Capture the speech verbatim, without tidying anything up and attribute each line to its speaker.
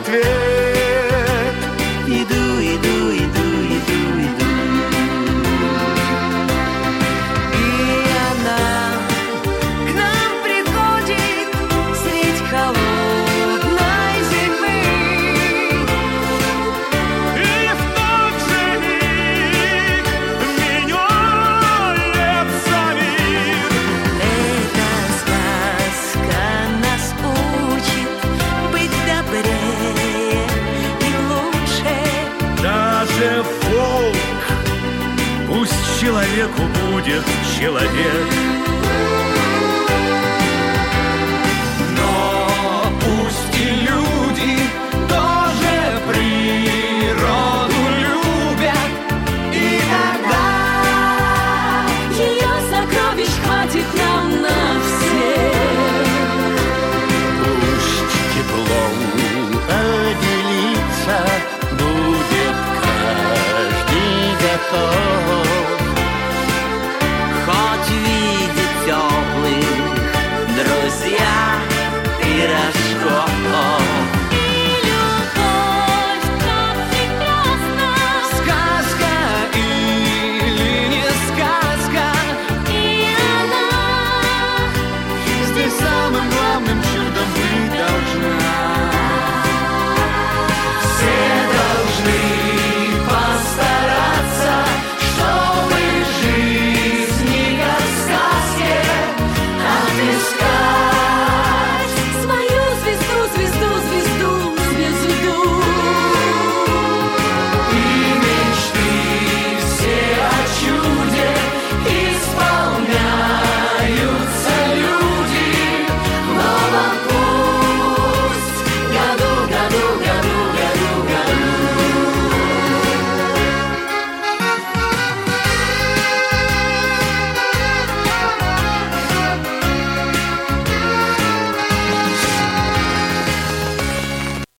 Speaker 1: ответ.
Speaker 2: Иду, иду, иду, иду, иду. И она к нам приходит средь холодной зимы.
Speaker 1: И в тот же миг меняется мир.
Speaker 2: Эта сказка нас учит быть добрее и лучше.
Speaker 1: Даже волк, пусть человеку будет человек. Но пусть и люди тоже природу любят. И тогда
Speaker 2: Ее сокровищ хватит нам на всех.
Speaker 1: пусть теплом поделиться будет каждый готов.
Speaker 2: Хоть видеть теплых друзья пирожков. И любовь так прекрасна.
Speaker 1: Сказка или не сказка,
Speaker 2: И она
Speaker 1: здесь самым главным